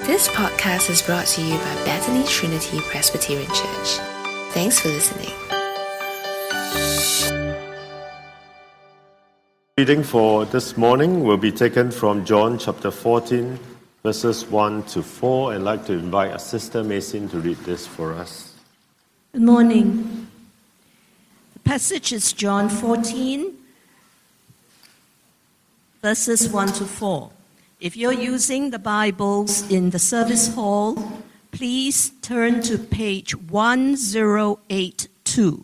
This podcast is brought to you by Bethany Trinity Presbyterian Church. Thanks for listening. Reading for this morning will be taken from John chapter 14, verses 1 to 4. I'd like to invite our sister Mason to read this for us. Good morning. The passage is John 14, verses 1 to 4. If you're using the Bibles in the service hall, please turn to page 1082.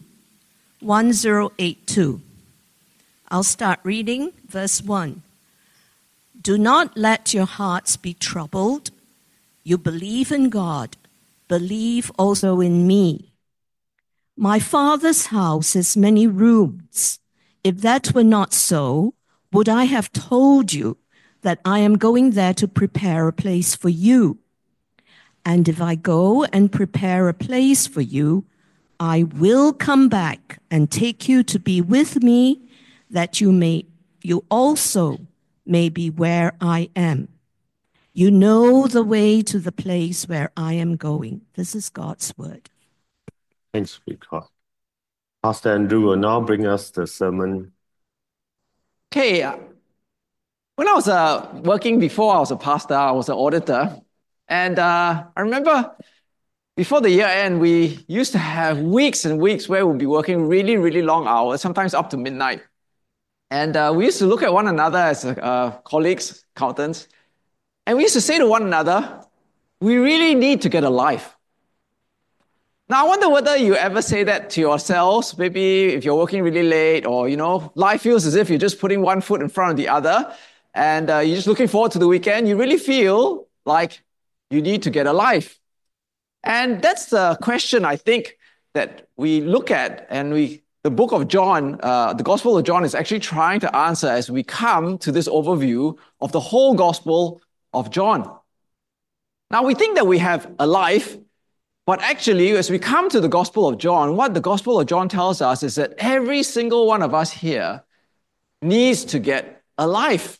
1082. I'll start reading verse 1. Do not let your hearts be troubled. You believe in God. Believe also in me. My Father's house has many rooms. If that were not so, would I have told you that I am going there to prepare a place for you? And if I go and prepare a place for you, I will come back and take you to be with me, that you also may be where I am. You know the way to the place where I am going. This is God's word. Thanks be God. Pastor Andrew will now bring us the sermon. Okay, when I was working before I was a pastor, I was an auditor. And I remember before the year end, we used to have weeks and weeks where we'd be working really, really long hours, sometimes up to midnight. And we used to look at one another as colleagues, accountants, and we used to say to one another, we really need to get a life. Now, I wonder whether you ever say that to yourselves, maybe if you're working really late or, life feels as if you're just putting one foot in front of the other and you're just looking forward to the weekend. You really feel like you need to get a life. And that's the question, I think, that we look at and the book of John, the Gospel of John is actually trying to answer as we come to this overview of the whole Gospel of John. Now, we think that we have a life, but actually, as we come to the Gospel of John, what the Gospel of John tells us is that every single one of us here needs to get a life.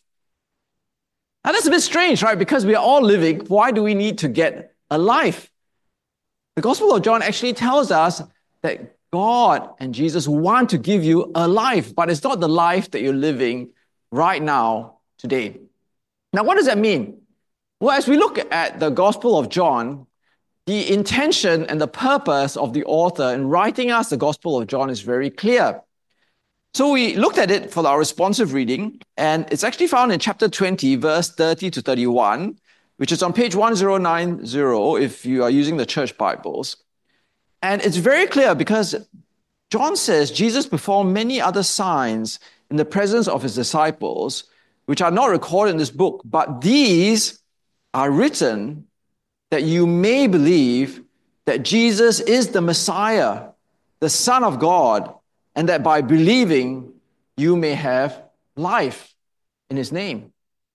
Now, that's a bit strange, right? Because we are all living. Why do we need to get a life? The Gospel of John actually tells us that God and Jesus want to give you a life, but it's not the life that you're living right now, today. Now, what does that mean? Well, as we look at the Gospel of John, the intention and the purpose of the author in writing us the Gospel of John is very clear. So we looked at it for our responsive reading, and it's actually found in chapter 20, verse 30 to 31, which is on page 1090 if you are using the church Bibles. And it's very clear because John says Jesus performed many other signs in the presence of his disciples, which are not recorded in this book, but these are written that you may believe that Jesus is the Messiah, the Son of God, and that by believing you may have life in his name.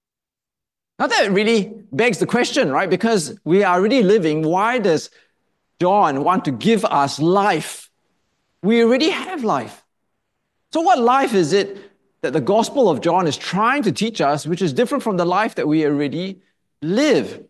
Now that really begs the question, right? Because we are already living, why does John want to give us life? We already have life. So what life is it that the Gospel of John is trying to teach us, which is different from the life that we already live?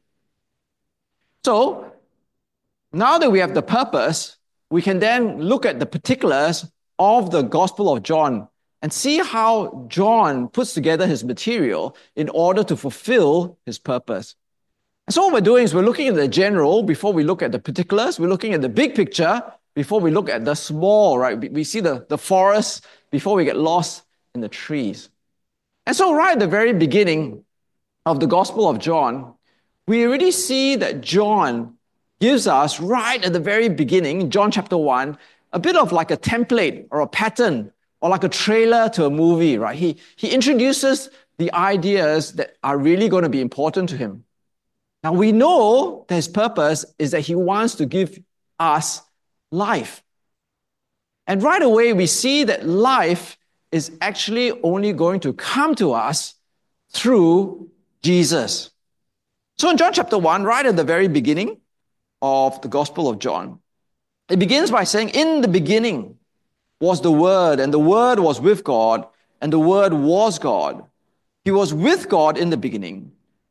So now that we have the purpose, we can then look at the particulars of the Gospel of John and see how John puts together his material in order to fulfill his purpose. And so what we're doing is we're looking at the general before we look at the particulars. We're looking at the big picture before we look at the small, right? We see the forest before we get lost in the trees. And so right at the very beginning of the Gospel of John, we already see that John gives us right at the very beginning, John chapter 1, a bit of like a template or a pattern or like a trailer to a movie, right? He introduces the ideas that are really going to be important to him. Now, we know that his purpose is that he wants to give us life. And right away, we see that life is actually only going to come to us through Jesus. So in John chapter 1, right at the very beginning of the Gospel of John, it begins by saying, in the beginning was the Word, and the Word was with God, and the Word was God. He was with God in the beginning.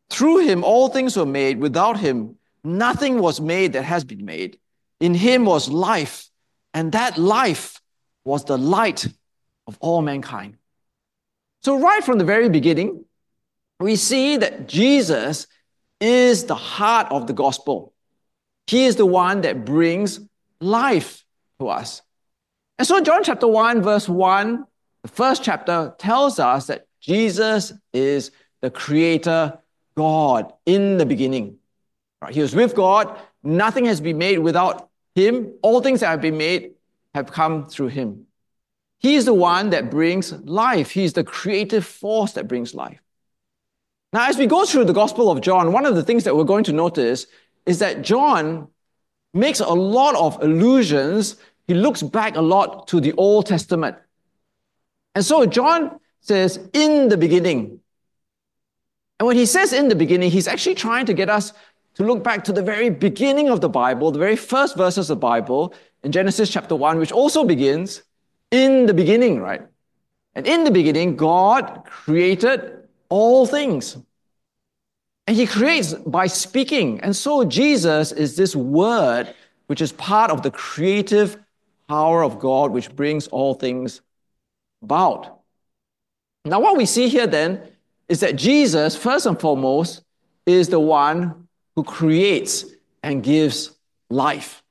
Through him all things were made. Without him nothing was made that has been made. In him was life, and that life was the light of all mankind. So right from the very beginning, we see that Jesus is the heart of the gospel. He is the one that brings life to us. And so John chapter 1, verse 1, the first chapter, tells us that Jesus is the creator God in the beginning. Right? He was with God. Nothing has been made without him. All things that have been made have come through him. He is the one that brings life. He is the creative force that brings life. Now, as we go through the Gospel of John, one of the things that we're going to notice is that John makes a lot of allusions. He looks back a lot to the Old Testament. And so John says, in the beginning. And when he says in the beginning, he's actually trying to get us to look back to the very beginning of the Bible, the very first verses of the Bible, in Genesis chapter 1, which also begins, in the beginning, right? And in the beginning, God created all things. And he creates by speaking. And so Jesus is this word which is part of the creative power of God which brings all things about. Now what we see here then is that Jesus, first and foremost, is the one who creates and gives life.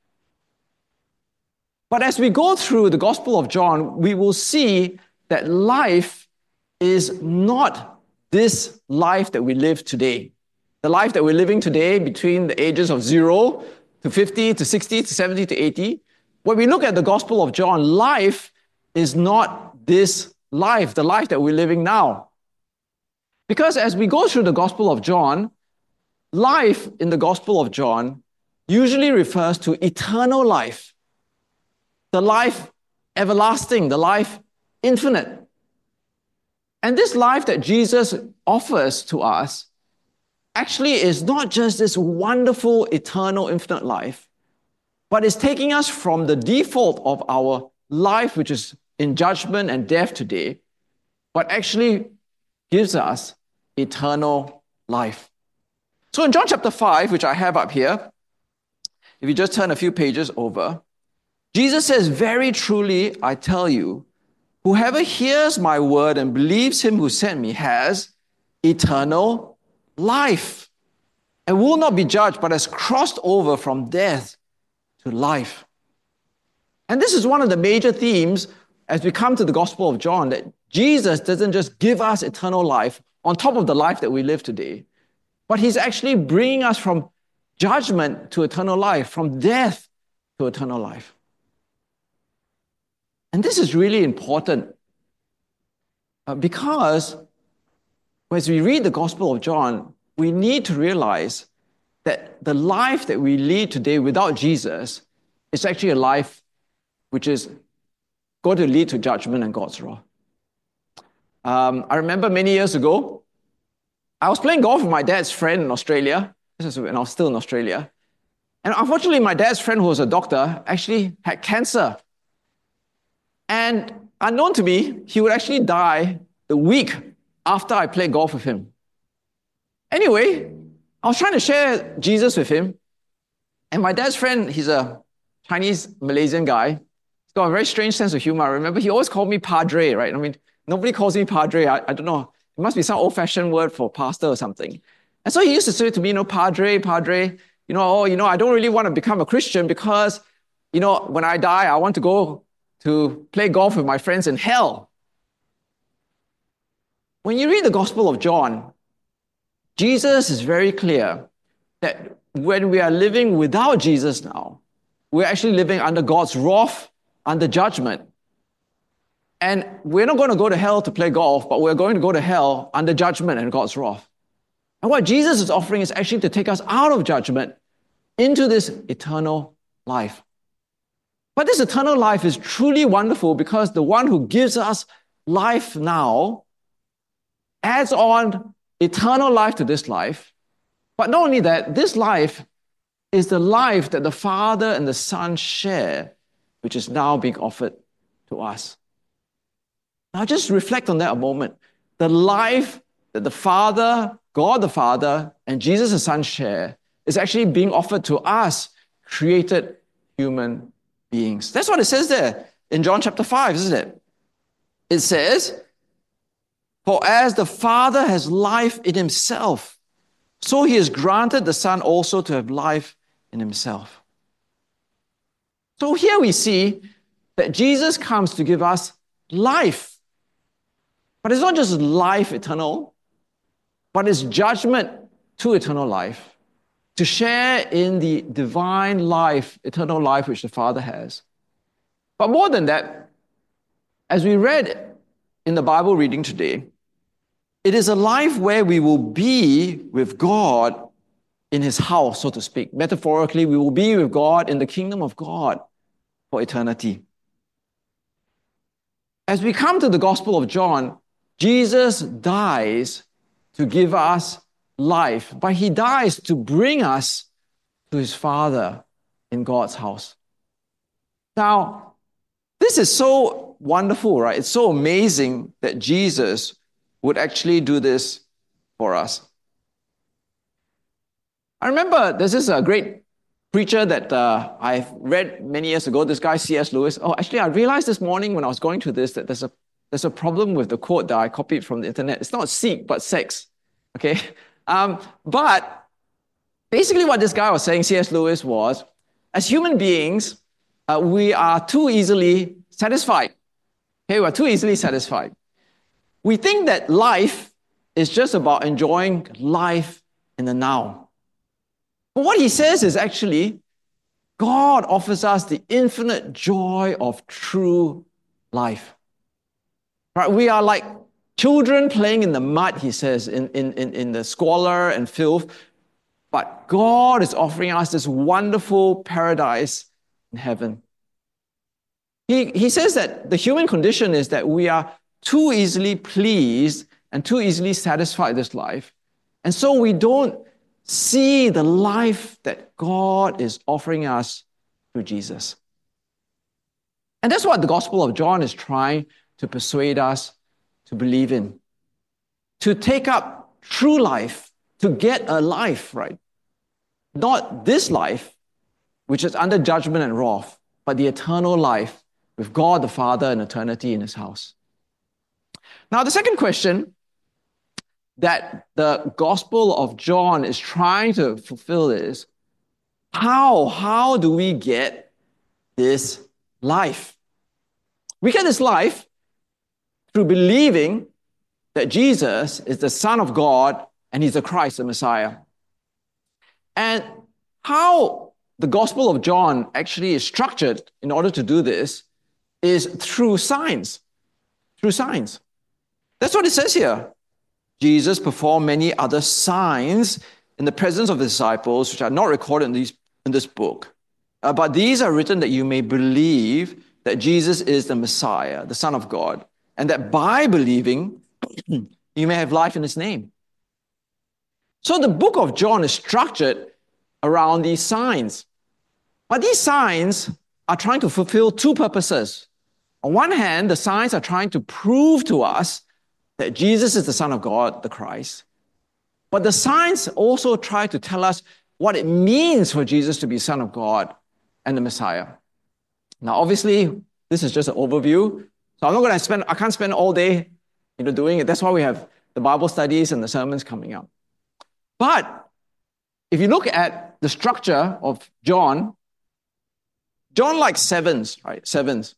But as we go through the Gospel of John, we will see that life is not this life that we live today. The life that we're living today between the ages of 0 to 50 to 60 to 70 to 80. When we look at the Gospel of John, life is not this life, the life that we're living now. Because as we go through the Gospel of John, life in the Gospel of John usually refers to eternal life, the life everlasting, the life infinite. And this life that Jesus offers to us actually is not just this wonderful, eternal, infinite life, but is taking us from the default of our life, which is in judgment and death today, but actually gives us eternal life. So in John chapter 5, which I have up here, if you just turn a few pages over, Jesus says, very truly, I tell you, whoever hears my word and believes him who sent me has eternal life and will not be judged, but has crossed over from death to life. And this is one of the major themes as we come to the Gospel of John, that Jesus doesn't just give us eternal life on top of the life that we live today, but he's actually bringing us from judgment to eternal life, from death to eternal life. And this is really important because as we read the Gospel of John, we need to realize that the life that we lead today without Jesus is actually a life which is going to lead to judgment and God's wrath. I remember many years ago, I was playing golf with my dad's friend in Australia. This is when I was still in Australia. And unfortunately, my dad's friend, who was a doctor, actually had cancer. And unknown to me, he would actually die the week after I played golf with him. Anyway, I was trying to share Jesus with him. And my dad's friend, he's a Chinese Malaysian guy. He's got a very strange sense of humor. I remember he always called me Padre, right? I mean, nobody calls me Padre. I don't know. It must be some old-fashioned word for pastor or something. And so he used to say to me, Padre, I don't really want to become a Christian because, when I die, I want to go to play golf with my friends in hell. When you read the Gospel of John, Jesus is very clear that when we are living without Jesus now, we're actually living under God's wrath, under judgment. And we're not going to go to hell to play golf, but we're going to go to hell under judgment and God's wrath. And what Jesus is offering is actually to take us out of judgment into this eternal life. But this eternal life is truly wonderful because the one who gives us life now adds on eternal life to this life. But not only that, this life is the life that the Father and the Son share, which is now being offered to us. Now just reflect on that a moment. The life that the Father God the Father and Jesus the Son share is actually being offered to us, created human beings. That's what it says there in John chapter 5, isn't it? It says, "For as the Father has life in himself, so he has granted the Son also to have life in himself." So here we see that Jesus comes to give us life. But it's not just life eternal, but it's judgment to eternal life, to share in the divine life, eternal life which the Father has. But more than that, as we read in the Bible reading today, it is a life where we will be with God in his house, so to speak. Metaphorically, we will be with God in the kingdom of God for eternity. As we come to the Gospel of John, Jesus dies to give us life, but he dies to bring us to his Father in God's house. Now, this is so wonderful, right? It's so amazing that Jesus would actually do this for us. I remember there's this great preacher that I've read many years ago, this guy C.S. Lewis. Oh, actually, I realized this morning when I was going through this that there's a problem with the quote that I copied from the internet. It's not seek, but sex. Okay? But basically what this guy was saying, C.S. Lewis, was, as human beings, we are too easily satisfied. Okay, we're too easily satisfied. We think that life is just about enjoying life in the now. But what he says is actually, God offers us the infinite joy of true life. Right? We are like children playing in the mud, he says, in the squalor and filth. But God is offering us this wonderful paradise in heaven. He says that the human condition is that we are too easily pleased and too easily satisfied with this life. And so we don't see the life that God is offering us through Jesus. And that's what the Gospel of John is trying to persuade us to believe in. To take up true life, to get a life, right? Not this life, which is under judgment and wrath, but the eternal life with God the Father in eternity in his house. Now, the second question that the Gospel of John is trying to fulfill is, how do we get this life? We get this life through believing that Jesus is the Son of God and he's the Christ, the Messiah. And how the Gospel of John actually is structured in order to do this is through signs. Through signs. That's what it says here. Jesus performed many other signs in the presence of the disciples, which are not recorded in this book. But these are written that you may believe that Jesus is the Messiah, the Son of God, and that by believing, you may have life in his name. So the book of John is structured around these signs. But these signs are trying to fulfill two purposes. On one hand, the signs are trying to prove to us that Jesus is the Son of God, the Christ. But the signs also try to tell us what it means for Jesus to be Son of God and the Messiah. Now, obviously, this is just an overview. So I can't spend all day doing it. That's why we have the Bible studies and the sermons coming up. But if you look at the structure of John likes sevens, right? Sevens.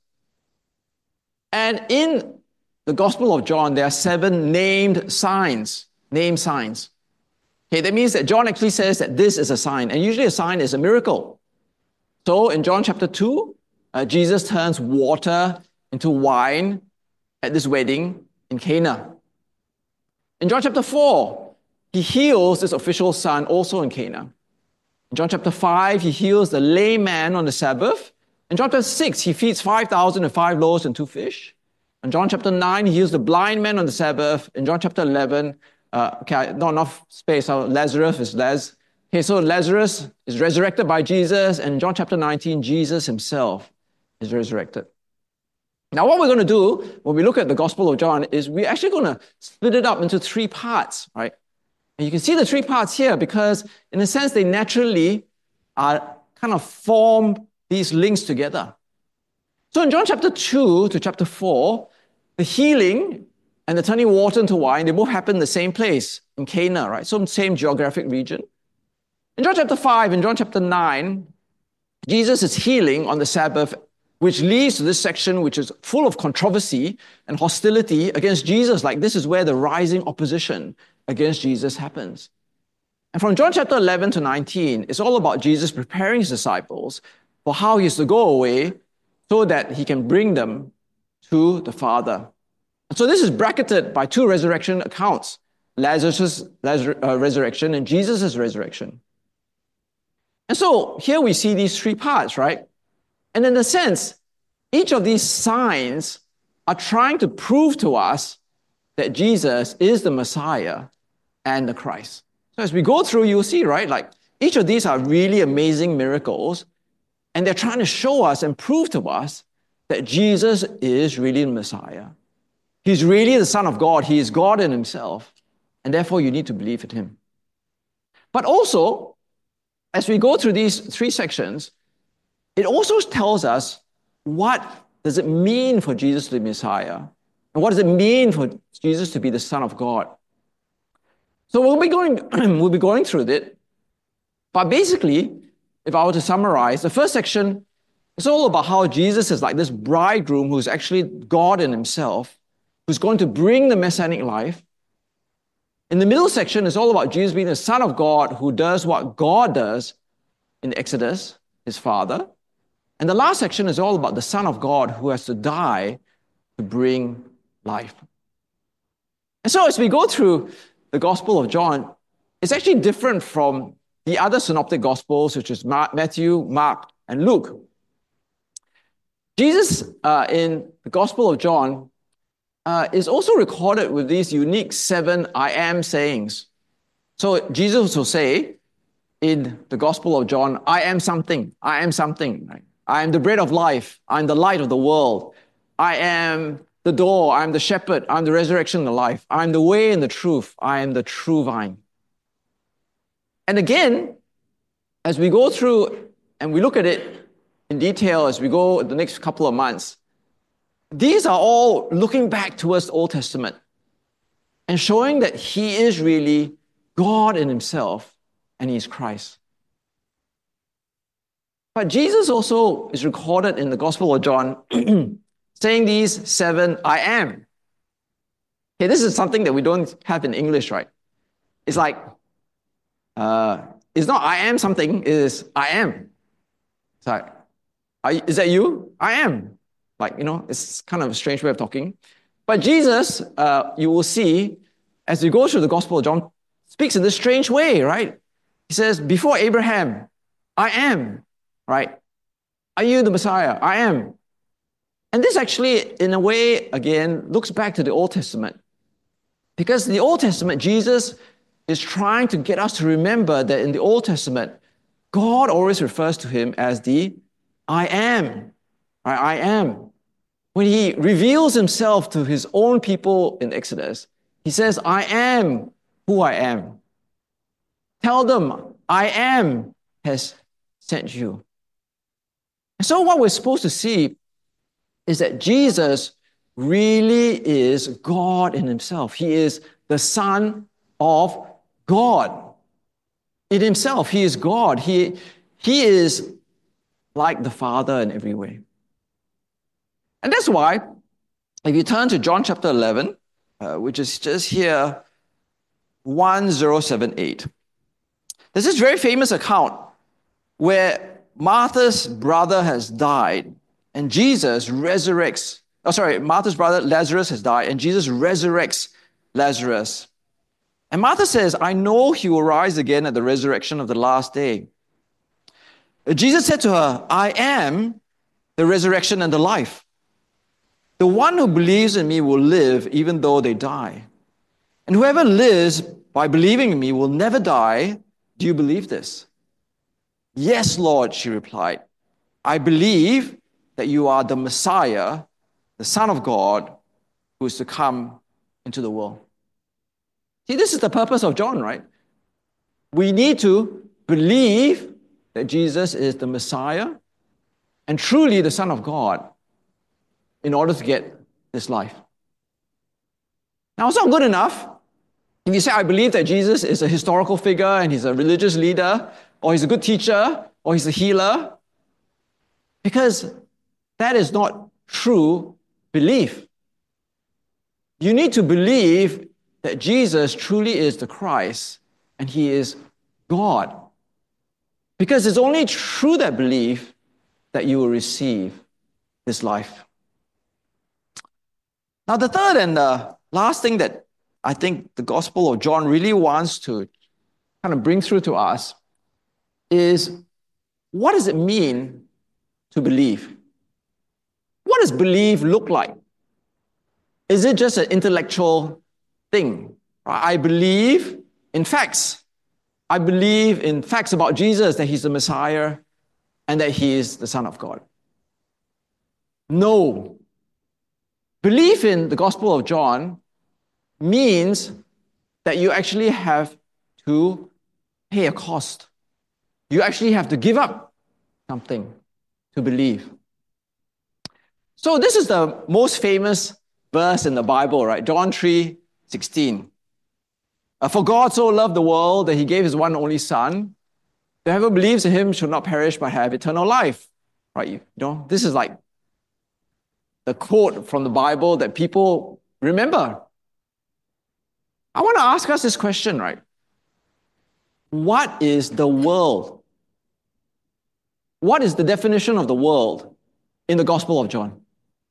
And in the Gospel of John, there are 7 named signs. Named signs. Okay, that means that John actually says that this is a sign. And usually a sign is a miracle. So in John chapter 2, Jesus turns water into wine at this wedding in Cana. In John chapter 4, he heals this official's son also in Cana. In John chapter 5, he heals the lame man on the Sabbath. In John chapter 6, he feeds 5,000 with 5 loaves and 2 fish. In John chapter 9, he heals the blind man on the Sabbath. In John chapter 11, not enough space, so Lazarus is Les. Okay, so Lazarus is resurrected by Jesus. And in John chapter 19, Jesus himself is resurrected. Now, what we're going to do when we look at the Gospel of John is we're actually going to split it up into 3 parts, right? And you can see the three parts here because, in a sense, they naturally kind of form these links together. So in John chapter 2 to chapter 4, the healing and the turning water into wine, they both happen in the same place, in Cana, right? So same geographic region. In John chapter 5 and John chapter 9, Jesus is healing on the Sabbath, which leads to this section which is full of controversy and hostility against Jesus. Like, this is where the rising opposition against Jesus happens. And from John chapter 11 to 19, it's all about Jesus preparing his disciples for how he is to go away so that he can bring them to the Father. And so this is bracketed by two resurrection accounts, Lazarus' resurrection and Jesus' resurrection. And so here we see these three parts, right? And in a sense, each of these signs are trying to prove to us that Jesus is the Messiah and the Christ. So as we go through, you'll see, right? Like, each of these are really amazing miracles, and they're trying to show us and prove to us that Jesus is really the Messiah. He's really the Son of God. He is God in himself, and therefore you need to believe in him. But also, as we go through these three sections, it also tells us what does it mean for Jesus to be Messiah, and what does it mean for Jesus to be the Son of God. So we'll be going through it, but basically, if I were to summarize, the first section is all about how Jesus is like this bridegroom who's actually God in himself, who's going to bring the messianic life. In the middle section is all about Jesus being the Son of God who does what God does in Exodus, his Father. And the last section is all about the Son of God who has to die to bring life. And so as we go through the Gospel of John, it's actually different from the other synoptic Gospels, which is Matthew, Mark, and Luke. Jesus, in the Gospel of John, is also recorded with these unique 7 I am sayings. So Jesus will say in the Gospel of John, I am something, right? I am the bread of life, I am the light of the world, I am the door, I am the shepherd, I am the resurrection and the life, I am the way and the truth, I am the true vine. And again, as we go through and we look at it in detail as we go the next couple of months, these are all looking back towards the Old Testament and showing that he is really God in himself and he is Christ. But Jesus also is recorded in the Gospel of John saying these 7 I am. Okay, this is something that we don't have in English, right? It's like, it's not I am something, it is I am. It's like, is that you? I am. Like, it's kind of a strange way of talking. But Jesus, you will see, as you go through the Gospel of John, speaks in this strange way, right? He says, before Abraham, I am, right? Are you the Messiah? I am. And this actually, in a way, again, looks back to the Old Testament. Because in the Old Testament, Jesus is trying to get us to remember that in the Old Testament, God always refers to him as the I am. Right? I am. When he reveals himself to his own people in Exodus, he says, I am who I am. Tell them, I am has sent you. And so what we're supposed to see is that Jesus really is God in himself. He is the Son of God. In himself, he is God. He is like the Father in every way. And that's why, if you turn to John chapter 11, which is just here, 1078, there's this very famous account where Martha's brother has died, and Jesus resurrects. Martha's brother Lazarus has died, and Jesus resurrects Lazarus. And Martha says, I know he will rise again at the resurrection of the last day. Jesus said to her, I am the resurrection and the life. The one who believes in me will live even though they die. And whoever lives by believing in me will never die. Do you believe this? Yes, Lord, she replied. I believe that you are the Messiah, the Son of God, who is to come into the world. See, this is the purpose of John, right? we need to believe that Jesus is the Messiah and truly the Son of God in order to get this life. Now, it's not good enough if you say, I believe that Jesus is a historical figure and he's a religious leader, or he's a good teacher, or he's a healer, because that is not true belief. You need to believe that Jesus truly is the Christ and he is God. Because it's only through that belief that you will receive this life. Now, the third and the last thing that I think the Gospel of John really wants to kind of bring through to us is, what does it mean to believe? What does believe look like? Is it just an intellectual thing? I believe in facts. I believe in facts about Jesus, that he's the Messiah and that he is the Son of God. No. Belief in the Gospel of John means that you actually have to pay a cost. You actually have to give up something to believe. So this is the most famous verse in the Bible, right? John 3:16. For God so loved the world that he gave his one and only Son. Whoever believes in him shall not perish but have eternal life. Right? You know, this is like the quote from the Bible that people remember. I want to ask us this question, right? What is the world? What is the definition of the world in the Gospel of John?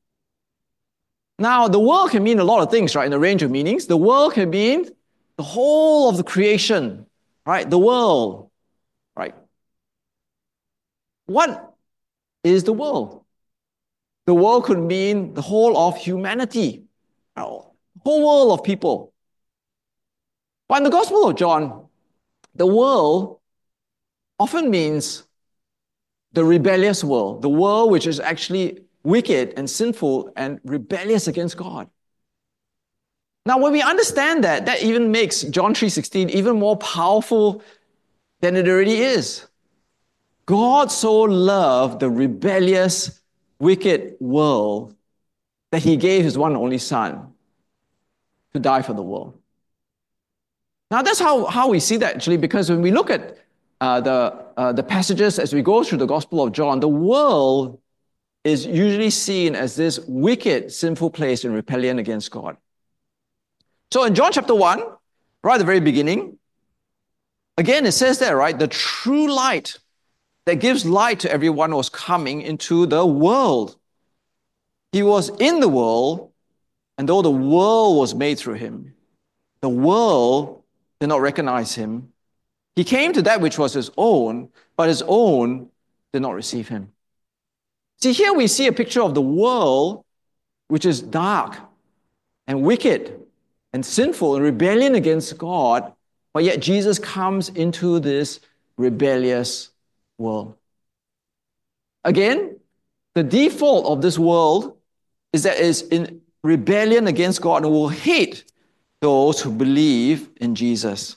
Now, the world can mean a lot of things, right? In a range of meanings. The world can mean the whole of the creation, right? The world, right? What is the world? The world could mean the whole of humanity, the whole world of people. But in the Gospel of John, the world often means the rebellious world, the world which is actually wicked and sinful and rebellious against God. Now, when we understand that, that even makes John 3:16 even more powerful than it already is. God so loved the rebellious, wicked world that he gave his one and only Son to die for the world. Now, that's how we see that, actually, because when we look at the passages as we go through the Gospel of John, the world is usually seen as this wicked, sinful place in rebellion against God. So in John chapter 1, right at the very beginning, again, it says there, right, the true light that gives light to everyone was coming into the world. He was in the world, and though the world was made through him, the world did not recognize him. He came to that which was his own, but his own did not receive him. See, here we see a picture of the world which is dark and wicked and sinful and rebellion against God, but yet Jesus comes into this rebellious world. Again, the default of this world is that it is in rebellion against God and will hate those who believe in Jesus.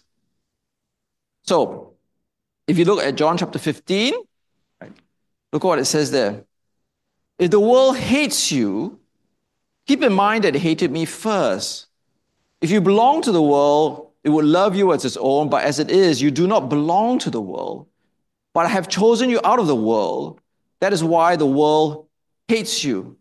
So, if you look at John chapter 15, right, look what it says there. If the world hates you, keep in mind that it hated me first. If you belong to the world, it would love you as its own, but as it is, you do not belong to the world. But I have chosen you out of the world. That is why the world hates you.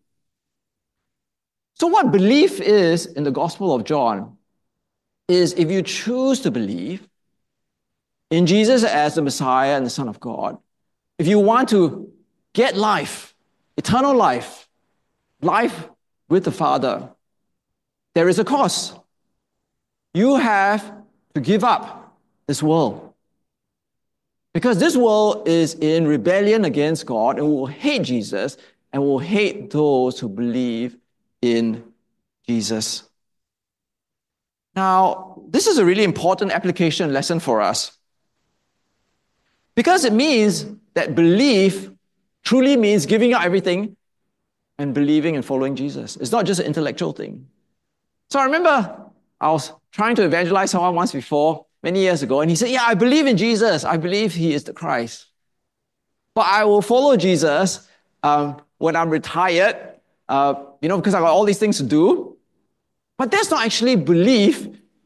So what belief is in the Gospel of John is if you choose to believe in Jesus as the Messiah and the Son of God, if you want to get life, eternal life, life with the Father, there is a cost. You have to give up this world. Because this world is in rebellion against God and will hate Jesus and will hate those who believe in Jesus. Now, this is a really important application lesson for us. Because it means that belief truly means giving up everything and believing and following Jesus. It's not just an intellectual thing. So I remember I was trying to evangelize someone once before, many years ago, and he said, yeah, I believe in Jesus. I believe he is the Christ. But I will follow Jesus when I'm retired, because I got all these things to do. But that's not actually belief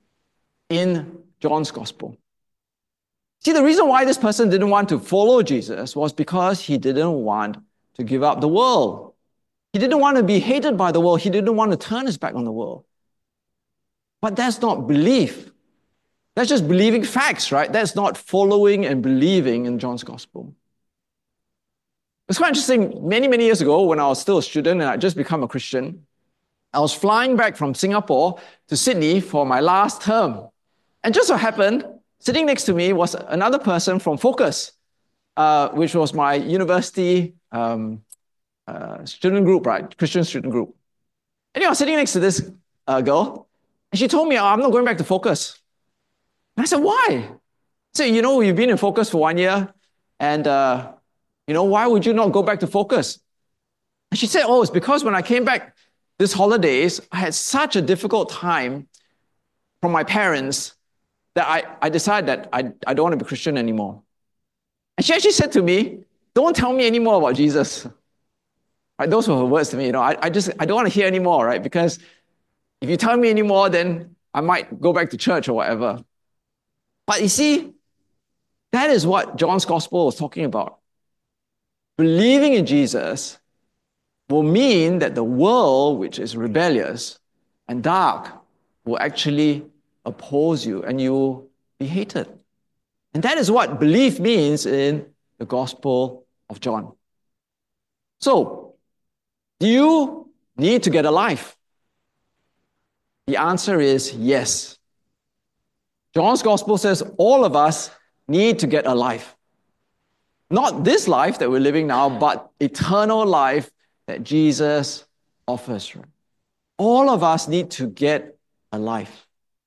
in John's gospel. See, the reason why this person didn't want to follow Jesus was because he didn't want to give up the world. He didn't want to be hated by the world. He didn't want to turn his back on the world. But that's not belief. That's just believing facts, right? That's not following and believing in John's gospel. It's quite interesting. Many, many years ago, when I was still a student and I'd just become a Christian, I was flying back from Singapore to Sydney for my last term. And just so happened, sitting next to me was another person from Focus, which was my university student group, right? Christian student group. Anyway, I was sitting next to this girl, and she told me, I'm not going back to Focus. And I said, why? So, you've been in Focus for 1 year, and, why would you not go back to Focus? And she said, it's because when I came back this holidays, I had such a difficult time from my parents that I decided that I don't want to be Christian anymore. And she actually said to me, don't tell me any more about Jesus. Right? Those were her words to me. I don't want to hear any more, right? Because if you tell me any more, then I might go back to church or whatever. But you see, that is what John's gospel was talking about. Believing in Jesus will mean that the world, which is rebellious and dark, will actually oppose you and you will be hated. And that is what belief means in the Gospel of John. So, do you need to get a life? The answer is yes. John's Gospel says all of us need to get a life. Not this life that we're living now, but eternal life that Jesus offers. All of us need to get a life.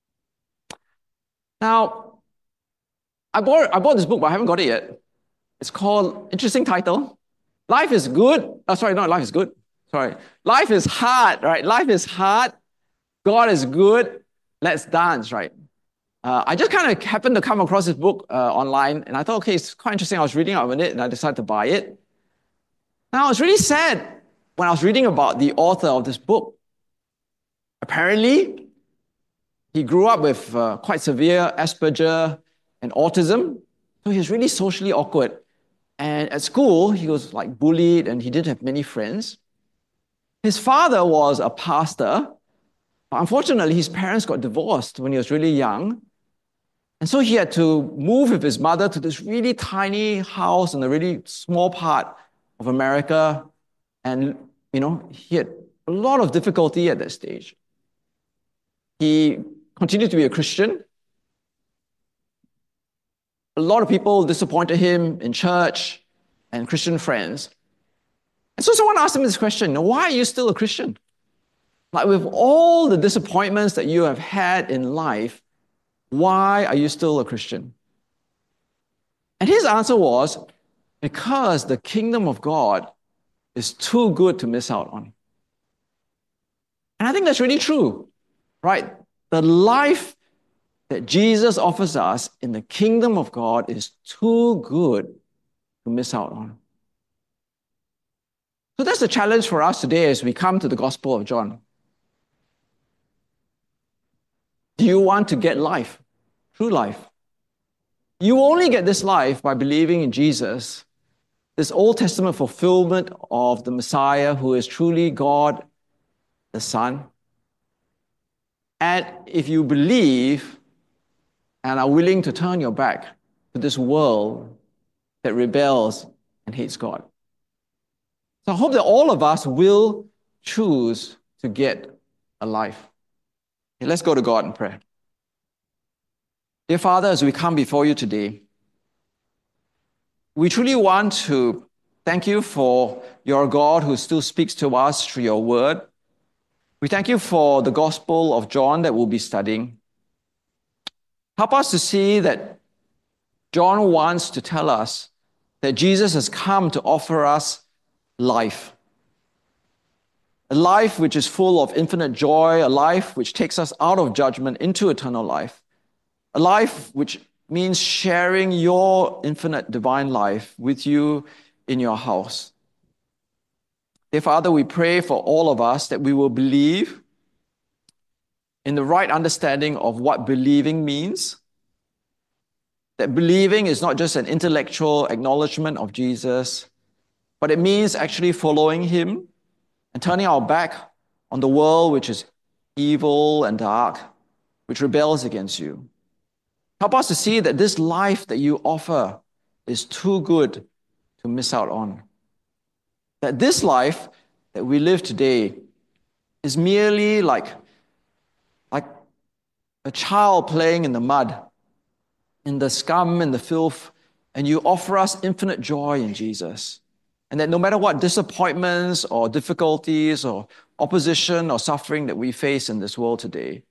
Now, I bought this book, but I haven't got it yet. It's called, interesting title, Life is Good. Life is Good. Life is hard, right? Life is hard. God is good. Let's dance, right? I just kind of happened to come across this book online, and I thought, okay, it's quite interesting. I was reading up on it, and I decided to buy it. Now, I was really sad when I was reading about the author of this book. Apparently, he grew up with quite severe Asperger and autism, so he was really socially awkward. And at school, he was bullied, and he didn't have many friends. His father was a pastor. Unfortunately, his parents got divorced when he was really young. And so he had to move with his mother to this really tiny house in a really small part of America. And, he had a lot of difficulty at that stage. He continued to be a Christian. A lot of people disappointed him in church and Christian friends. And so someone asked him this question, why are you still a Christian? With all the disappointments that you have had in life, why are you still a Christian? And his answer was, because the kingdom of God is too good to miss out on. And I think that's really true, right? The life that Jesus offers us in the kingdom of God is too good to miss out on. So that's the challenge for us today as we come to the Gospel of John. Do you want to get life? True life. You only get this life by believing in Jesus, this Old Testament fulfillment of the Messiah who is truly God, the Son. And if you believe and are willing to turn your back to this world that rebels and hates God. So I hope that all of us will choose to get a life. Okay, let's go to God in prayer. Dear Father, as we come before you today, we truly want to thank you for your God who still speaks to us through your word. We thank you for the Gospel of John that we'll be studying. Help us to see that John wants to tell us that Jesus has come to offer us life. A life which is full of infinite joy, a life which takes us out of judgment into eternal life. a life which means sharing your infinite divine life with you in your house. Dear Father, we pray for all of us that we will believe in the right understanding of what believing means, that believing is not just an intellectual acknowledgement of Jesus, but it means actually following him and turning our back on the world which is evil and dark, which rebels against you. Help us to see that this life that you offer is too good to miss out on. That this life that we live today is merely like a child playing in the mud, in the scum and the filth, and you offer us infinite joy in Jesus. And that no matter what disappointments or difficulties or opposition or suffering that we face in this world today,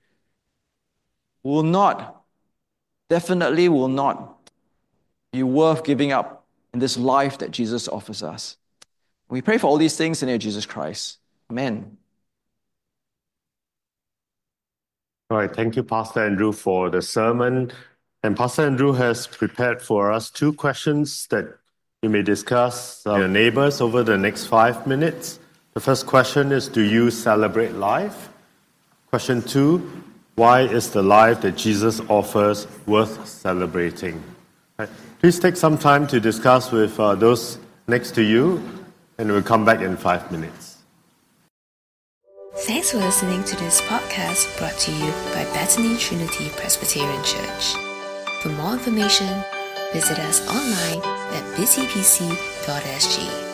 definitely will not be worth giving up in this life that Jesus offers us. We pray for all these things in the name of Jesus Christ. Amen. All right, thank you, Pastor Andrew, for the sermon. And Pastor Andrew has prepared for us 2 questions that you may discuss with your neighbors over the next 5 minutes. The first question is, do you celebrate life? Question 2, why is the life that Jesus offers worth celebrating? Right. Please take some time to discuss with those next to you, and we'll come back in 5 minutes. Thanks for listening to this podcast brought to you by Bethany Trinity Presbyterian Church. For more information, visit us online at busypc.sg.